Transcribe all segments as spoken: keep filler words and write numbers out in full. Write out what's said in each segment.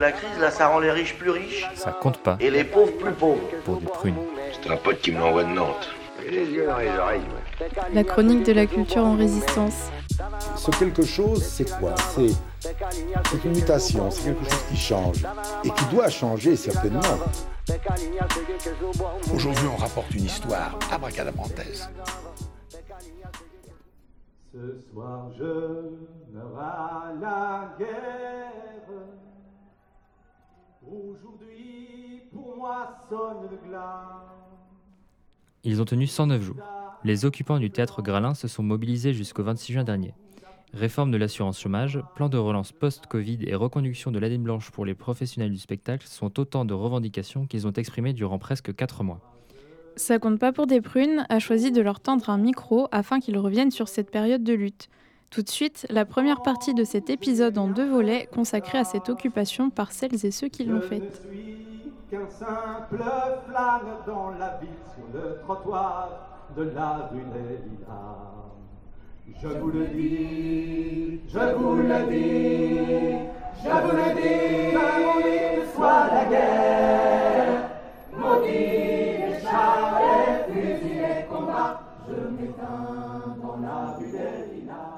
La crise, là, ça rend les riches plus riches Ça compte pas et les pauvres plus pauvres. pour des prunes. C'est un pote qui me l'envoie de Nantes. J'ai les yeux dans les oreilles, ouais. La chronique de la culture en résistance. Ce quelque chose, c'est quoi ? C'est, c'est une mutation, c'est quelque chose qui change. Et qui doit changer, certainement. Aujourd'hui, on rapporte une histoire abracadabrantaise. Ce soir, je meurs à la guerre. Aujourd'hui, pour moi, sonne le glas. Ils ont tenu cent neuf jours. Les occupants du théâtre Gralin se sont mobilisés jusqu'au vingt-six juin dernier. Réforme de l'assurance chômage, plan de relance post-Covid et reconduction de l'année blanche pour les professionnels du spectacle sont autant de revendications qu'ils ont exprimées durant presque quatre mois. Ça compte pas pour des prunes a choisi de leur tendre un micro afin qu'ils reviennent sur cette période de lutte. Tout de suite, la première partie de cet épisode en deux volets consacrée à cette occupation par celles et ceux qui l'ont faite. Je ne suis qu'un simple flâne dans la ville sur le trottoir de la rue des Lilas. Je vous le dis, je vous le dis, je vous le dis, que maudite soit la guerre, maudit les chars, les fusils, les combats, je m'éteins dans la rue des Lilas.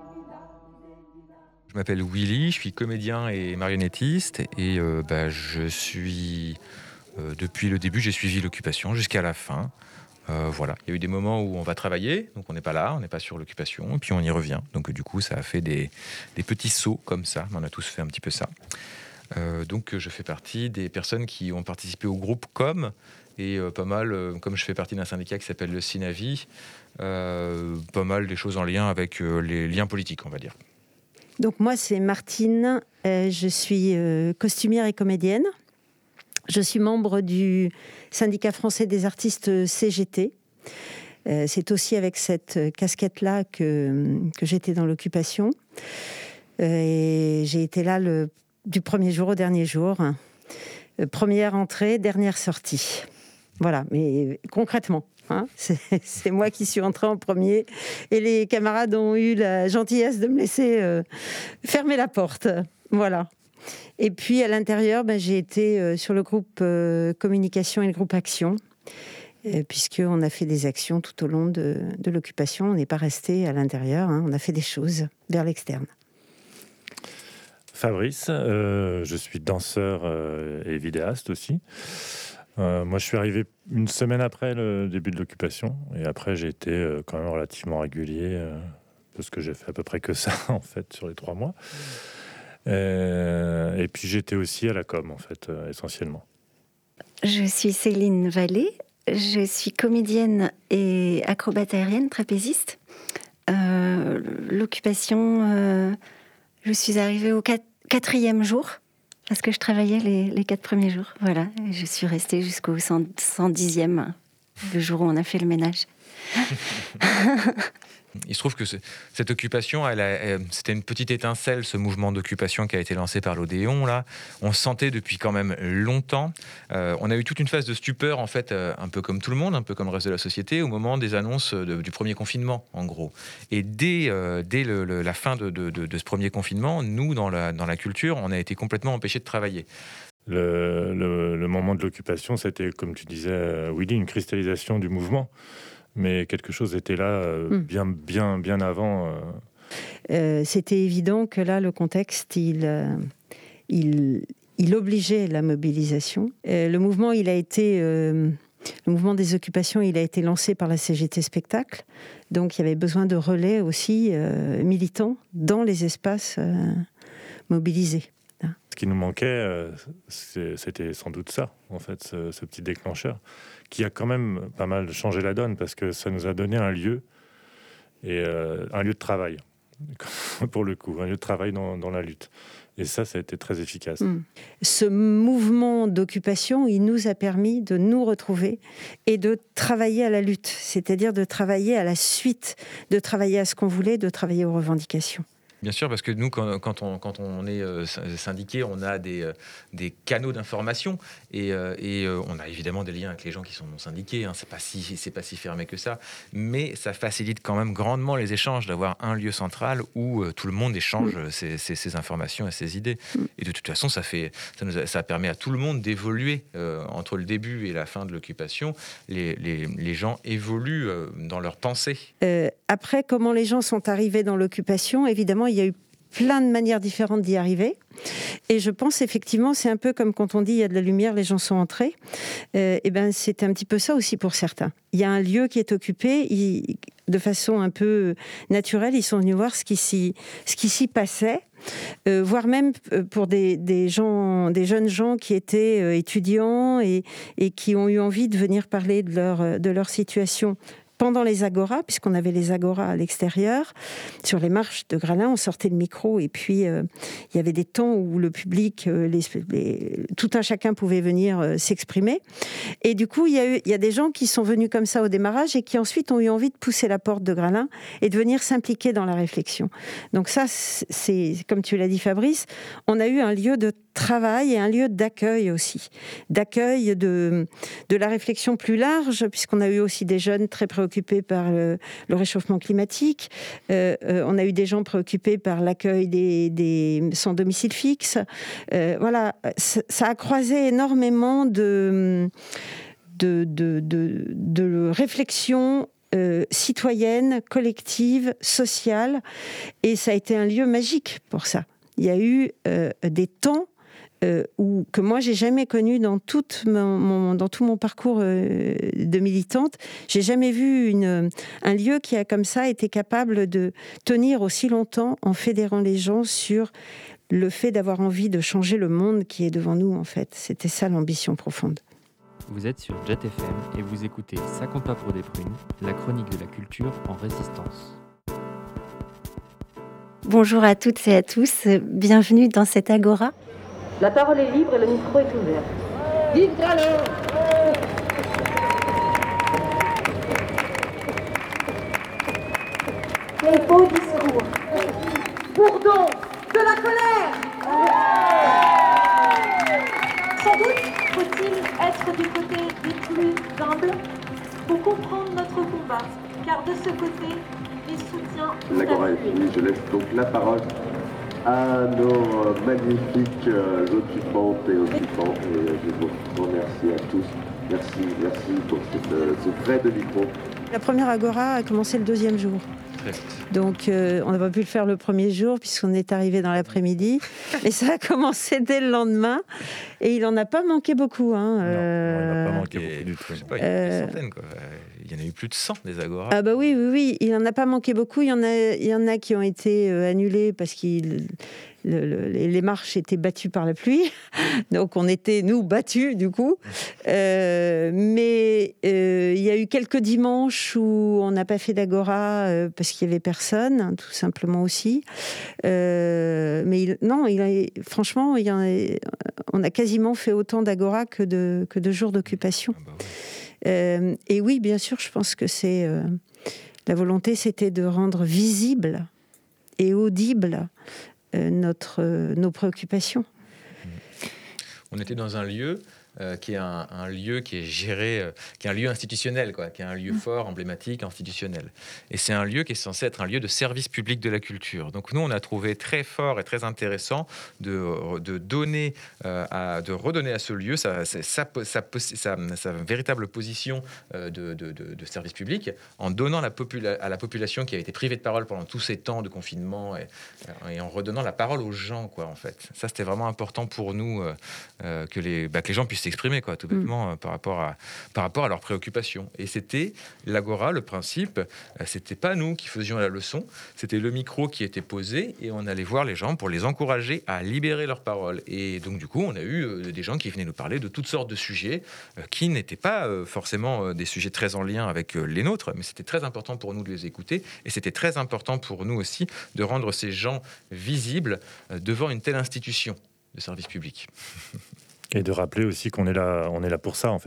Je m'appelle Willy, je suis comédien et marionnettiste et euh, bah, je suis, euh, depuis le début, j'ai suivi l'occupation jusqu'à la fin. Euh, voilà. Il y a eu des moments où on va travailler, donc on n'est pas là, on n'est pas sur l'occupation, et puis on y revient. Donc du coup, ça a fait des, des petits sauts comme ça, on a tous fait un petit peu ça. Euh, donc je fais partie des personnes qui ont participé au groupe Com, et euh, pas mal, euh, comme je fais partie d'un syndicat qui s'appelle le Sinavi, euh, pas mal des choses en lien avec euh, les liens politiques, on va dire. Donc moi, c'est Martine, euh, je suis euh, costumière et comédienne. Je suis membre du syndicat français des artistes C G T. Euh, c'est aussi avec cette casquette-là que, que j'étais dans l'occupation. Euh, et j'ai été là le, du premier jour au dernier jour. Euh, première entrée, dernière sortie. Voilà, mais concrètement. Hein, c'est, c'est moi qui suis entrée en premier et les camarades ont eu la gentillesse de me laisser euh, fermer la porte. Voilà. Et puis à l'intérieur, ben, j'ai été euh, sur le groupe euh, communication et le groupe action, euh, puisqu'on a fait des actions tout au long de, de l'occupation. On n'est pas resté à l'intérieur, hein, on a fait des choses vers l'externe. Fabrice, euh, je suis danseur euh, et vidéaste aussi. Euh, moi, je suis arrivé une semaine après le début de l'occupation. Et après, j'ai été euh, quand même relativement régulier, euh, parce que j'ai fait à peu près que ça, en fait, sur les trois mois. Euh, et puis, j'étais aussi à la com, en fait, euh, essentiellement. Je suis Céline Vallée. Je suis comédienne et acrobate aérienne, trapéziste. Euh, l'occupation, euh, je suis arrivée au quat- quatrième jour. Parce que je travaillais les, les quatre premiers jours. Voilà, et je suis restée jusqu'au cent dixième, le jour où on a fait le ménage. Il se trouve que ce, cette occupation, elle a, elle, c'était une petite étincelle, ce mouvement d'occupation qui a été lancé par l'Odéon. Là, on se sentait depuis quand même longtemps. Euh, on a eu toute une phase de stupeur, en fait, euh, un peu comme tout le monde, un peu comme le reste de la société, au moment des annonces de, du premier confinement, en gros. Et dès, euh, dès le, le, la fin de, de, de, de ce premier confinement, nous, dans la, dans la culture, on a été complètement empêchés de travailler. Le, le, le moment de l'occupation, c'était, comme tu disais, Willy, une cristallisation du mouvement. Mais quelque chose était là euh, mmh. bien, bien, bien avant. Euh... Euh, c'était évident que là, le contexte, il, euh, il, il obligeait la mobilisation. Euh, le mouvement, il a été, euh, le mouvement des occupations, il a été lancé par la C G T Spectacle. Donc, il y avait besoin de relais aussi euh, militants dans les espaces euh, mobilisés. Ce qui nous manquait, euh, c'était sans doute ça, en fait, ce, ce petit déclencheur, qui a quand même pas mal changé la donne, parce que ça nous a donné un lieu, et euh, un lieu de travail, pour le coup, un lieu de travail dans, dans la lutte. Et ça, ça a été très efficace. Mmh. Ce mouvement d'occupation, il nous a permis de nous retrouver et de travailler à la lutte, c'est-à-dire de travailler à la suite, de travailler à ce qu'on voulait, de travailler aux revendications. Bien sûr, parce que nous, quand, quand, on, quand on est euh, syndiqué, on a des, euh, des canaux d'information et, euh, et euh, on a évidemment des liens avec les gens qui sont non syndiqués. Hein, c'est pas si, c'est pas si fermé que ça, mais ça facilite quand même grandement les échanges d'avoir un lieu central où euh, tout le monde échange mmh. ses, ses, ses informations et ses idées. Mmh. Et de toute façon, ça fait, ça, nous a, ça permet à tout le monde d'évoluer euh, entre le début et la fin de l'occupation. Les, les, les gens évoluent euh, dans leur pensée. Euh, après, comment les gens sont arrivés dans l'occupation, évidemment, il y a eu plein de manières différentes d'y arriver. Et je pense effectivement, c'est un peu comme quand on dit il y a de la lumière, les gens sont entrés. Euh, et ben c'est un petit peu ça aussi pour certains. Il y a un lieu qui est occupé, ils, de façon un peu naturelle, ils sont venus voir ce qui s'y, ce qui s'y passait. Euh, voire même pour des, des gens, des jeunes gens qui étaient euh, étudiants et, et qui ont eu envie de venir parler de leur, de leur situation pendant les agoras, puisqu'on avait les agoras à l'extérieur, sur les marches de Gralin, on sortait le micro et puis euh, il y avait des temps où le public, euh, les, les, tout un chacun pouvait venir euh, s'exprimer. Et du coup, il y a eu, il y a des gens qui sont venus comme ça au démarrage et qui ensuite ont eu envie de pousser la porte de Gralin et de venir s'impliquer dans la réflexion. Donc ça, c'est, comme tu l'as dit Fabrice, on a eu un lieu de travail et un lieu d'accueil aussi, d'accueil de, de la réflexion plus large, puisqu'on a eu aussi des jeunes très préoccupés par le, le réchauffement climatique, euh, euh, on a eu des gens préoccupés par l'accueil des, des sans domicile fixe, euh, voilà, ça, ça a croisé énormément de, de, de, de, de réflexion Euh, citoyenne, collective, sociale, et ça a été un lieu magique pour ça. Il y a eu euh, des temps euh, où, que moi j'ai jamais connu dans, toute mon, mon, dans tout mon parcours euh, de militante. J'ai jamais vu une, un lieu qui a comme ça été capable de tenir aussi longtemps en fédérant les gens sur le fait d'avoir envie de changer le monde qui est devant nous en fait. C'était ça l'ambition profonde. Vous êtes sur Jet F M et vous écoutez Ça compte pas pour des prunes, la chronique de la culture en résistance. Bonjour à toutes et à tous, bienvenue dans cette agora. La parole est libre et le micro est ouvert. Vive Gralin! Les beaux discours. Bourdon, de la colère. Sans doute faut-il être du côté des plus humbles pour comprendre notre combat, car de ce côté, les soutiens... L'agora est finie, je laisse donc la parole à nos magnifiques euh, occupantes et occupants, et je vous remercie à tous. Merci, merci pour cette, euh, ce prêt de micro. La première agora a commencé le deuxième jour. Donc, euh, on n'a pas pu le faire le premier jour puisqu'on est arrivé dans l'après-midi. Mais ça a commencé dès le lendemain. Et il n'en a pas manqué beaucoup. Hein. Euh... Non, il n'en a pas manqué beaucoup du tout. Je sais pas, il y en a des centaines, quoi. Il y en a eu plus de cent des agoras. Ah bah oui, oui, oui. Il n'en a pas manqué beaucoup. Il y en a, il y en a qui ont été euh, annulés parce qu'ils... Le, le, les marches étaient battues par la pluie, donc on était, nous, battus, du coup. Euh, mais euh, il y a eu quelques dimanches où on n'a pas fait d'agora euh, parce qu'il n'y avait personne, hein, tout simplement aussi. Euh, mais il, non, il a, franchement, il y en a, on a quasiment fait autant d'agora que de, que de jours d'occupation. Ah bah oui. euh, et oui, bien sûr, je pense que c'est... Euh, la volonté, c'était de rendre visible et audible Euh, notre, euh, nos préoccupations. On était dans un lieu euh, qui est un, un lieu qui est géré, euh, qui est un lieu institutionnel, quoi, qui est un lieu fort, emblématique, institutionnel. Et c'est un lieu qui est censé être un lieu de service public de la culture. Donc nous, on a trouvé très fort et très intéressant de, de donner, euh, à, de redonner à ce lieu sa, sa, sa, sa, sa véritable position euh, de, de, de, de service public, en donnant la popula- à la population qui a été privée de parole pendant tous ces temps de confinement et, et en redonnant la parole aux gens, quoi, en fait. Ça, c'était vraiment important pour nous euh, euh, que, les, bah, que les gens puissent s'exprimer, quoi, tout bêtement, mmh. par rapport à, par rapport à leurs préoccupations. Et c'était l'agora, le principe, euh, c'était pas nous qui faisions la leçon, c'était le micro qui était posé et on allait voir les gens pour les encourager à libérer leur parole. Et donc, du coup, on a eu euh, des gens qui venaient nous parler de toutes sortes de sujets euh, qui n'étaient pas euh, forcément euh, des sujets très en lien avec euh, les nôtres, mais c'était très important pour nous de les écouter et c'était très important pour nous aussi de rendre ces gens visibles euh, devant une telle institution de service public. Et de rappeler aussi qu'on est là, on est là pour ça, en fait.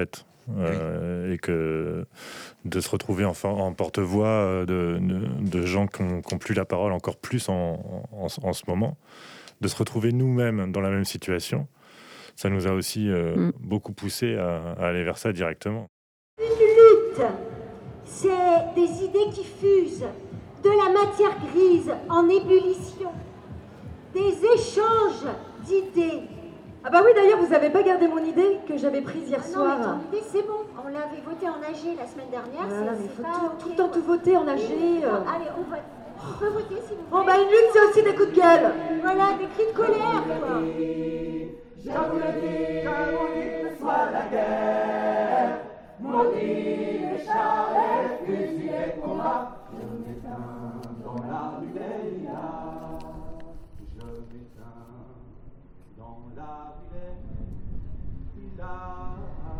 euh, oui. Et que de se retrouver en, en porte-voix de, de, de gens qui n'ont plus la parole, encore plus en, en, en ce moment, de se retrouver nous-mêmes dans la même situation, ça nous a aussi euh, mm. beaucoup poussé à, à aller vers ça directement. Une lutte, c'est des idées qui fusent, de la matière grise en ébullition, des échanges d'idées. Ah bah oui, d'ailleurs, vous avez pas gardé mon idée que j'avais prise hier ah non, soir. Non, mais ton idée, c'est bon. On l'avait voté en A G la semaine dernière. Voilà, c'est, mais c'est faut pas tout, okay, tout le temps tout voter en A G. Non, allez, on vote. On peut voter si vous voulez. Bon, bah une lutte, c'est aussi des coups de gueule. Voilà, des cris de colère, quoi. Je vous le dis, que maudite soit la guerre. Maudit les chars, les fusils, les combats. Je m'éteins dans la rue des lilas. Je m'éteins dans la rue des lilas.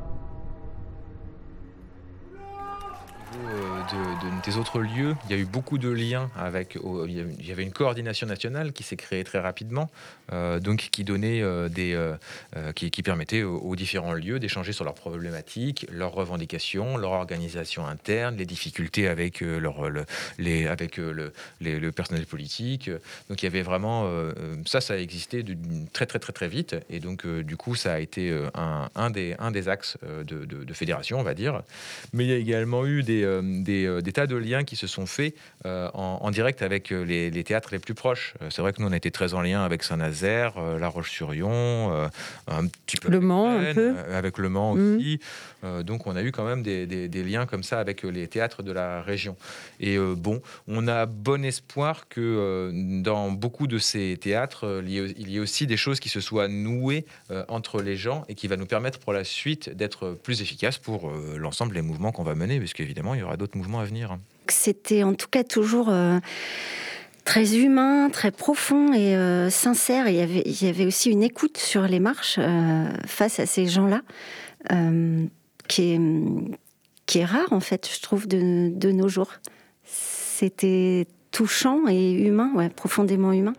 De, de, des autres lieux, il y a eu beaucoup de liens avec. Oh, il y avait une coordination nationale qui s'est créée très rapidement, euh, donc qui donnait euh, des, euh, qui, qui permettait aux, aux différents lieux d'échanger sur leurs problématiques, leurs revendications, leur organisation interne, les difficultés avec euh, leur, le, les, avec euh, le, les, le personnel politique. Donc il y avait vraiment euh, ça, ça a existé de, très très très très vite, et donc euh, du coup ça a été un, un des un des axes de, de, de fédération, on va dire. Mais il y a également eu des Euh, des, euh, des tas de liens qui se sont faits euh, en, en direct avec les, les théâtres les plus proches. Euh, c'est vrai que nous, on a été très en lien avec Saint-Nazaire, euh, La Roche-sur-Yon, euh, un petit peu Le Mans, Rennes, un peu. Euh, avec Le Mans mmh. aussi. Euh, donc, on a eu quand même des, des, des liens comme ça avec les théâtres de la région. Et euh, bon, on a bon espoir que euh, dans beaucoup de ces théâtres, euh, il y ait aussi des choses qui se soient nouées euh, entre les gens et qui va nous permettre pour la suite d'être plus efficaces pour euh, l'ensemble des mouvements qu'on va mener, parce qu'évidemment, il y aura d'autres mouvements à venir. C'était en tout cas toujours euh, très humain, très profond et euh, sincère. Il y avait, il y avait aussi une écoute sur les marches euh, face à ces gens-là, euh, qui est, qui est rare en fait, je trouve, de, de nos jours. C'était touchant et humain, ouais, profondément humain.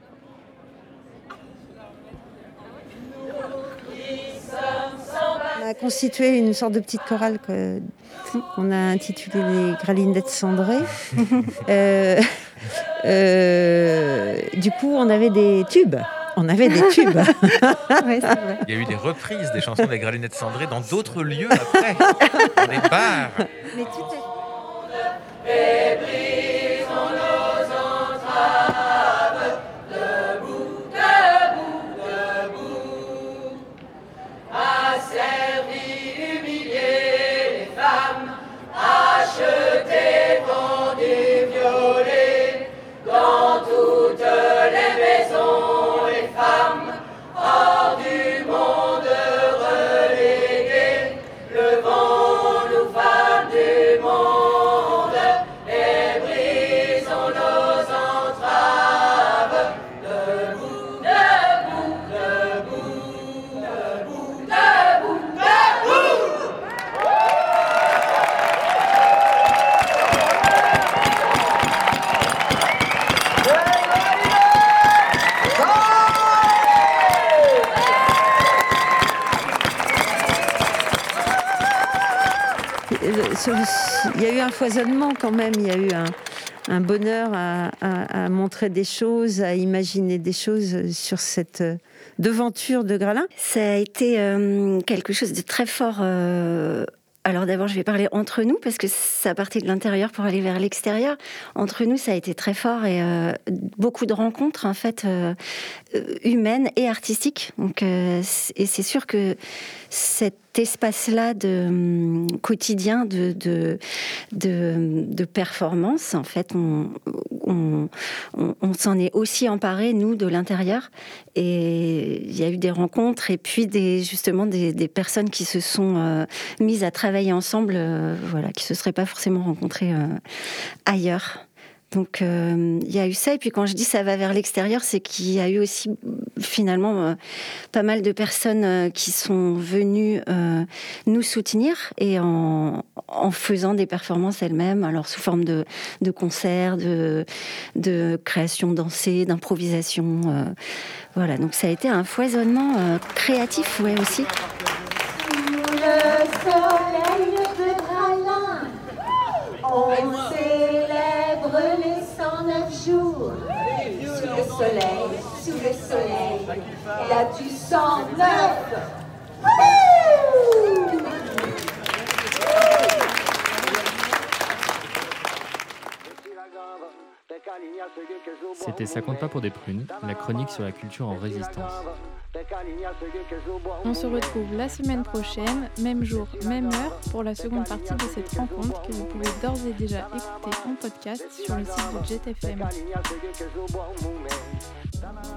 On a constitué une sorte de petite chorale que, qu'on a intitulée les Gralinettes cendrées. euh, euh, du coup, on avait des tubes. On avait des tubes. Ouais, c'est vrai. Il y a eu des reprises des chansons des Gralinettes cendrées dans d'autres lieux après, dans des bars. Mais tout est... Et brisons nos entraves, debout, debout, debout, asservis, humiliés, les femmes, achetées, vendues, violées, dans toutes les maisons, les femmes, hors du monde reléguées, levons-nous, femmes du monde. Il y a eu un foisonnement quand même, il y a eu un, un bonheur à, à, à montrer des choses, à imaginer des choses sur cette devanture de Gralin. Ça a été euh, quelque chose de très fort. Euh... Alors d'abord, je vais parler entre nous, parce que ça partait de l'intérieur pour aller vers l'extérieur. Entre nous, ça a été très fort et euh, beaucoup de rencontres, en fait, euh, humaines et artistiques. Donc, euh, et c'est sûr que cet espace-là de um, quotidien, de, de, de, de performance, en fait, on, on, on, on s'en est aussi emparé, nous, de l'intérieur. Et il y a eu des rencontres et puis des, justement des, des personnes qui se sont euh, mises à travailler ensemble, euh, voilà, qui ne se seraient pas forcément rencontrées euh, ailleurs. Donc, euh, il y a eu ça. Et puis, quand je dis ça va vers l'extérieur, c'est qu'il y a eu aussi, finalement, euh, pas mal de personnes euh, qui sont venues euh, nous soutenir et en, en faisant des performances elles-mêmes, alors sous forme de, de concerts, de, de création dansée, d'improvisation. Euh, voilà. Donc, ça a été un foisonnement euh, créatif, ouais, aussi. Le soleil de Gralin. On célèbre les cent neuf jours. Sous le soleil, sous le soleil, il y a du cent neuf. C'était Ça compte pas pour des prunes, la chronique sur la culture en résistance. On se retrouve la semaine prochaine, même jour, même heure, pour la seconde partie de cette rencontre que vous pouvez d'ores et déjà écouter en podcast sur le site de Jet F M.